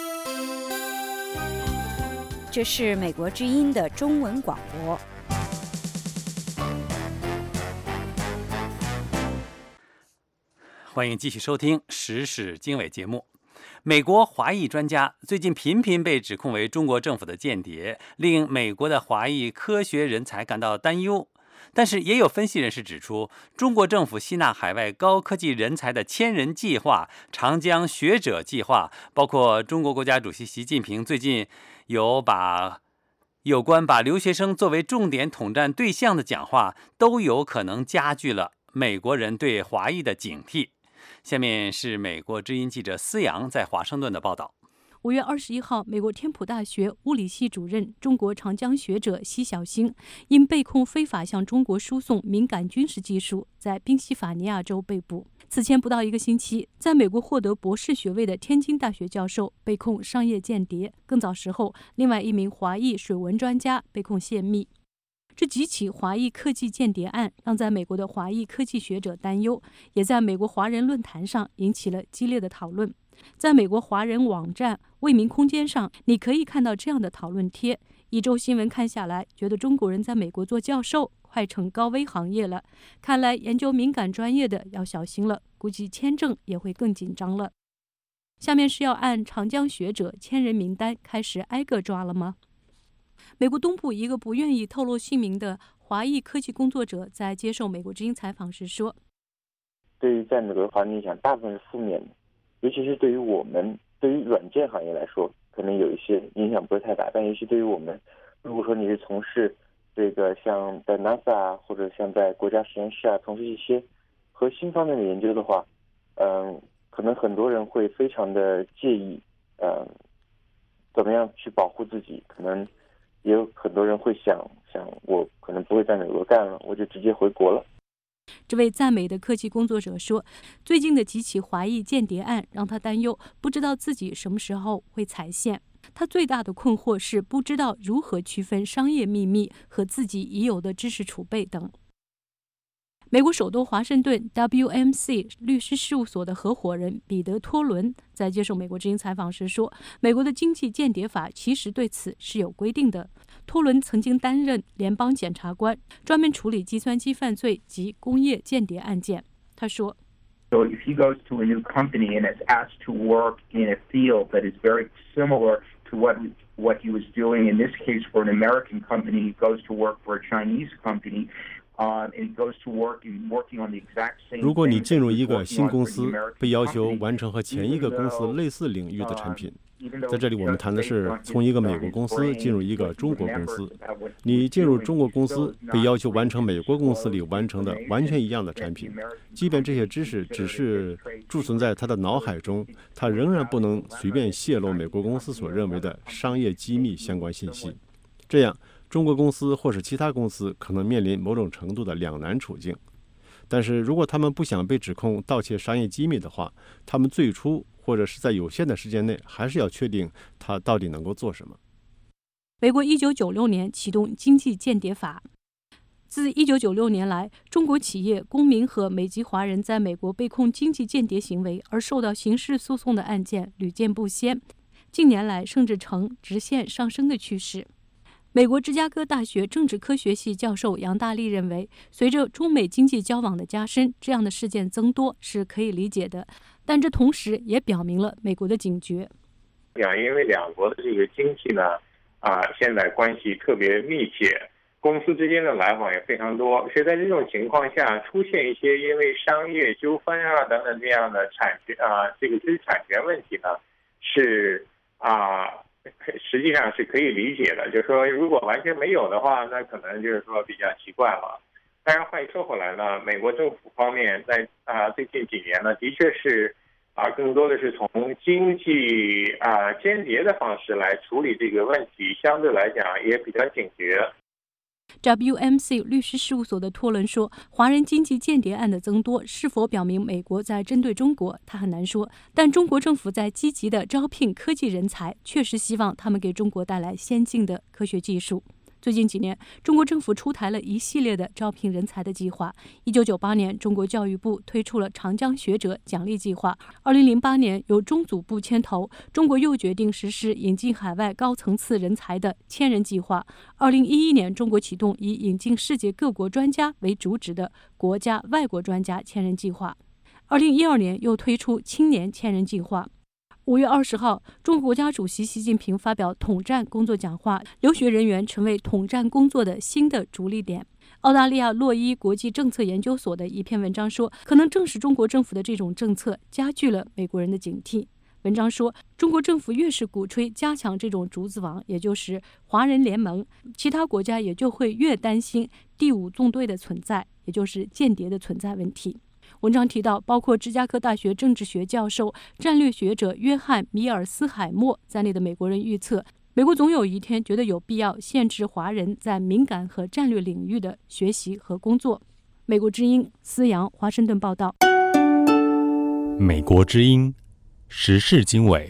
这是美国之音的中文广播。 欢迎继续收听时事经纬节目。美国华裔专家最近频频被指控为中国政府的间谍，令美国的华裔科学人才感到担忧。但是也有分析人士指出，中国政府吸纳海外高科技人才的千人计划、长江学者计划，包括中国国家主席习近平最近有把有关把留学生作为重点统战对象的讲话，都有可能加剧了美国人对华裔的警惕。下面是美国之音记者思阳在华盛顿的报道。 五月二十一号，美国天普大学物理系主任、中国长江学者奚晓星因被控非法向中国输送敏感军事技术，在宾夕法尼亚州被捕。此前不到一个星期，在美国获得博士学位的天津大学教授被控商业间谍。更早时候，另外一名华裔水文专家被控泄密。这几起华裔科技间谍案让在美国的华裔科技学者担忧，也在美国华人论坛上引起了激烈的讨论。在美国华人网站为民空间上，你可以看到这样的讨论贴：一周新闻看下来，觉得中国人在美国做教授快成高危行业了，看来研究敏感专业的要小心了，估计签证也会更紧张了。下面是要按长江学者千人名单开始挨个抓了吗？美国东部一个不愿意透露姓名的华裔科技工作者在接受美国之音采访时说， 对于在美国的华人影响大部分是负面的，尤其是对于我们对于软件行业来说，可能有一些影响不是太大，但尤其对于我们，如果说你是从事这个像在 NASA 啊，或者像在国家实验室啊，从事一些核心方面的研究的话，嗯，可能很多人会非常的介意，嗯， 怎么样去保护自己？可能也有很多人会想想，我可能不会在美国干了，我就直接回国了。 这位在美的科技工作者说，最近的几起华裔间谍案让他担忧，不知道自己什么时候会踩线。他最大的困惑是不知道如何区分商业秘密和自己已有的知识储备等。美国首都华盛顿 W M C 律师事务所的合伙人彼得·托伦在接受美国之音采访时说，美国的经济间谍法其实对此是有规定的。托伦曾经担任联邦检察官，专门处理计算机犯罪及工业间谍案件。他说 So if he goes to a new company and is asked to work in a field that is very similar to what what he was doing, in this case for an American company, he goes to work for a Chinese company, uh, and he goes to work in working on the exact same. 如果你进入一个新公司，被要求完成和前一个公司类似领域的产品，在这里我们谈的是从一个美国公司进入一个中国公司。你进入中国公司，被要求完成美国公司里完成的完全一样的产品，即便这些知识只是贮存在他的脑海中，他仍然不能随便泄露美国公司所认为的商业机密相关信息。这样，中国公司或是其他公司可能面临某种程度的两难处境。但是如果他们不想被指控盗窃商业机密的话，他们最初或者是在有限的时间内，还是要确定他到底能够做什么。 美国一九九六年启动经济间谍法，自一九九六年来，中国企业、公民和美籍华人在美国被控经济间谍行为而受到刑事诉讼的案件屡见不鲜，近年来甚至呈直线上升的趋势。美国芝加哥大学政治科学系教授杨大力认为，随着中美经济交往的加深，这样的事件增多是可以理解的，但这同时也表明了美国的警觉。 两因为两国的这个经济呢，啊、呃，现在关系特别密切，公司之间的来往也非常多，所以在这种情况下，出现一些因为商业纠纷啊等等这样的产权啊、呃，这个知识产权问题呢，是啊。呃实际上是可以理解的，就是说如果完全没有的话，那可能就是说比较奇怪了。当然话又说回来呢，美国政府方面在啊、呃、最近几年呢，的确是啊、呃、更多的是从经济啊、呃、间谍的方式来处理这个问题，相对来讲也比较警觉。 W M C 律师事务所的托伦说，华人经济间谍案的增多是否表明美国在针对中国，他很难说。但中国政府在积极地招聘科技人才，确实希望他们给中国带来先进的科学技术。最近几年，中国政府出台了一系列的招聘人才的计划。一九九八年，中国教育部推出了长江学者奖励计划。二零零八年，由中组部牵头，中国又决定实施引进海外高层次人才的千人计划。二零一一年，中国启动以引进世界各国专家为主旨的国家外国专家千人计划。二零一二年，又推出青年千人计划。五月二十号，中国国家主席习近平发表统战工作讲话，留学人员成为统战工作的新的着力点。澳大利亚洛伊国际政策研究所的一篇文章说，可能正是中国政府的这种政策加剧了美国人的警惕。文章说，中国政府越是鼓吹加强这种竹子网，也就是华人联盟，其他国家也就会越担心第五纵队的存在，也就是间谍的存在问题。文章提到，包括芝加哥大学政治学教授、战略学者约翰·米尔斯海默在内的美国人预测，美国总有一天觉得有必要限制华人在敏感和战略领域的学习和工作。美国之音思阳华盛顿报道。 美国之音时事经纬。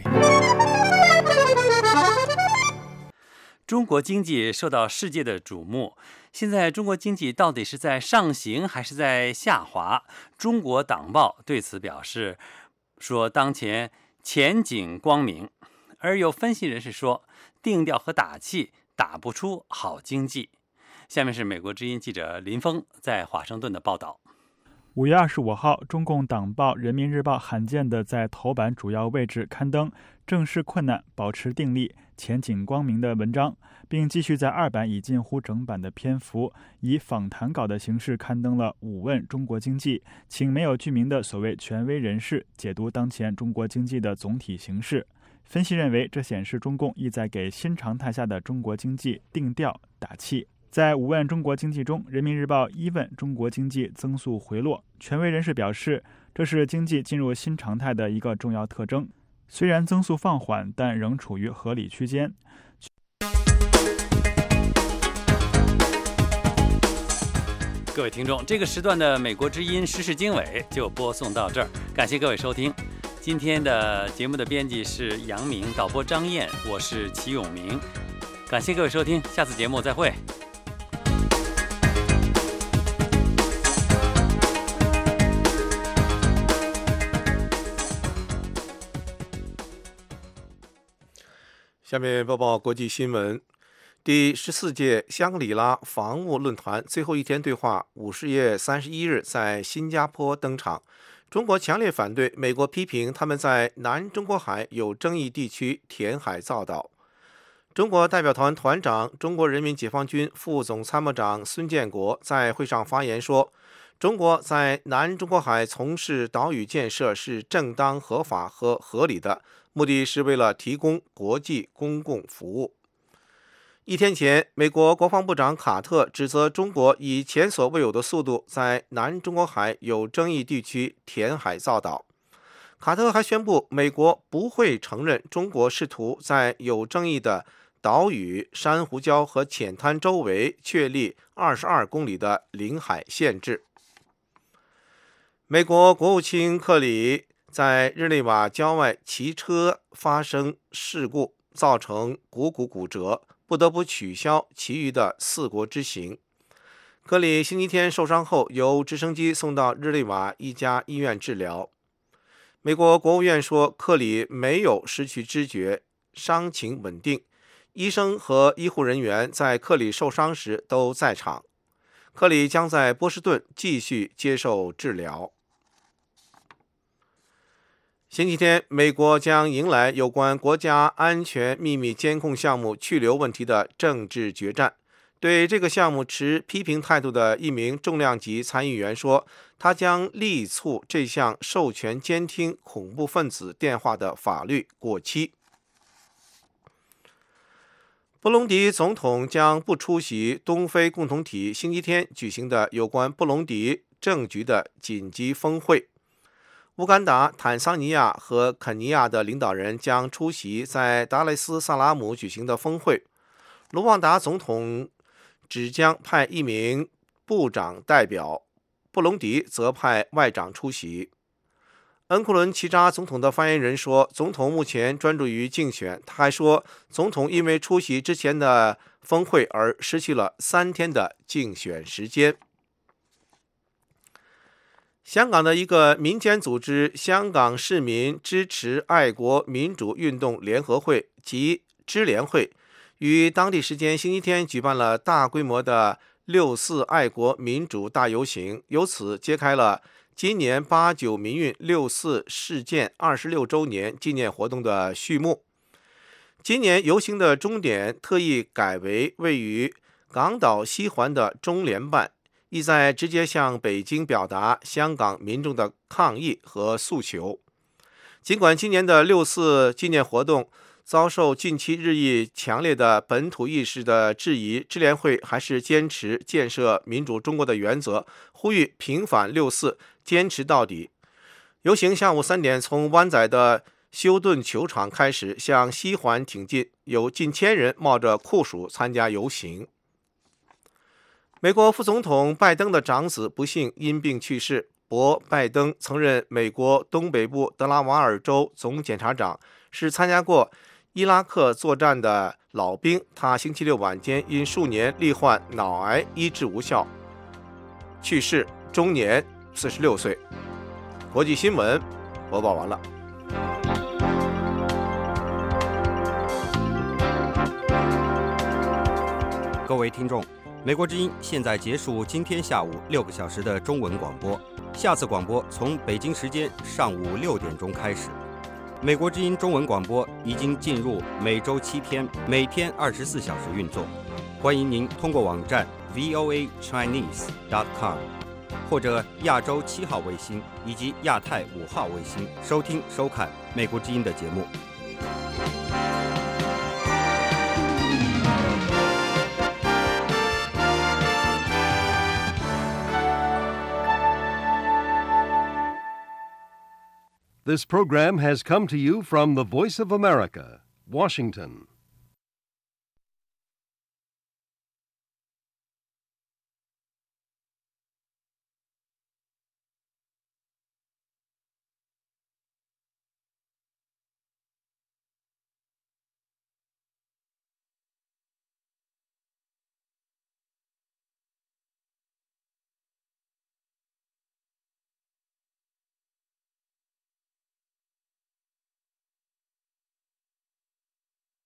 中国经济受到世界的瞩目，现在中国经济到底是在上行还是在下滑？中国党报对此表示说，当前前景光明。而有分析人士说，定调和打气打不出好经济。下面是美国之音记者林峰在华盛顿的报道。 五月二十五号，中共党报《人民日报》罕见地在头版主要位置刊登“正视困难，保持定力，前景光明”的文章，并继续在二版以近乎整版的篇幅，以访谈稿的形式刊登了“五问中国经济”，请没有具名的所谓权威人士解读当前中国经济的总体形势。分析认为，这显示中共意在给新常态下的中国经济定调打气。在五问中国经济中，人民日报一问中国经济增速回落，权威人士表示，这是经济进入新常态的一个重要特征。 虽然增速放缓，但仍处于合理区间。 各位听众，这个时段的美国之音时事经纬就播送到这儿，感谢各位收听。今天的节目的编辑是杨明，导播张燕，我是齐永明。感谢各位收听，下次节目再会。 下面播报国际新闻。第十四届香格里拉防务论坛最后一天对话五月三十一日在新加坡登场。中国强烈反对美国批评他们在南中国海有争议地区填海造岛。中国代表团团长、中国人民解放军副总参谋长孙建国在会上发言说，中国在南中国海从事岛屿建设是正当、合法和合理的，目的是为了提供国际公共服务。一天前，美国国防部长卡特指责中国以前所未有的速度在南中国海有争议地区填海造岛。卡特还宣布，美国不会承认中国试图在有争议的岛屿、珊瑚礁和浅滩周围确立二十二公里的领海限制。美国国务卿克里在日内瓦郊外骑车发生事故，造成股骨骨折，不得不取消其余的四国之行。克里星期天受伤后由直升机送到日内瓦一家医院治疗。美国国务院说，克里没有失去知觉，伤情稳定。医生和医护人员在克里受伤时都在场。克里将在波士顿继续接受治疗。星期天，美国将迎来有关国家安全秘密监控项目去留问题的政治决战。对这个项目持批评态度的一名重量级参议员说，他将力促这项授权监听恐怖分子电话的法律过期。布隆迪总统将不出席东非共同体星期天举行的有关布隆迪政局的紧急峰会。乌干达、坦桑尼亚和肯尼亚的领导人将出席在达雷斯萨拉姆举行的峰会。卢旺达总统只将派一名部长代表，布隆迪则派外长出席。恩库伦齐扎总统的发言人说，总统目前专注于竞选。他还说，总统因为出席之前的峰会而失去了三天的竞选时间。香港的一个民间组织香港市民支持爱国民主运动联合会及支联会于当地时间星期天举办了大规模的六四爱国民主大游行，由此揭开了今年八九民运六四事件二十六周年纪念活动的序幕。今年游行的终点特意改为位于港岛西环的中联办，意在直接向北京表达香港民众的抗议和诉求。尽管今年的六四纪念活动遭受近期日益强烈的本土意识的质疑，支联会还是坚持建设民主中国的原则，呼吁平反六四，坚持到底。游行下午三点从湾仔的休顿球场开始，向西环挺进，有近千人冒着酷暑参加游行。美国副总统拜登的长子不幸因病去世。博·拜登曾任美国东北部德拉瓦尔州总检察长，是参加过伊拉克作战的老兵。他星期六晚间因数年罹患脑癌医治无效去世，终年四十六岁。国际新闻播报完了。 各位听众，美国之音现在结束今天下午六个小时的中文广播，下次广播从北京时间上午六点钟开始。美国之音中文广播已经进入每周七天，每天二十四小时运作。欢迎您通过网站 v o a chinese dot com 或者亚洲七号卫星以及亚太五号卫星收听收看美国之音的节目。 This program has come to you from the Voice of America, Washington.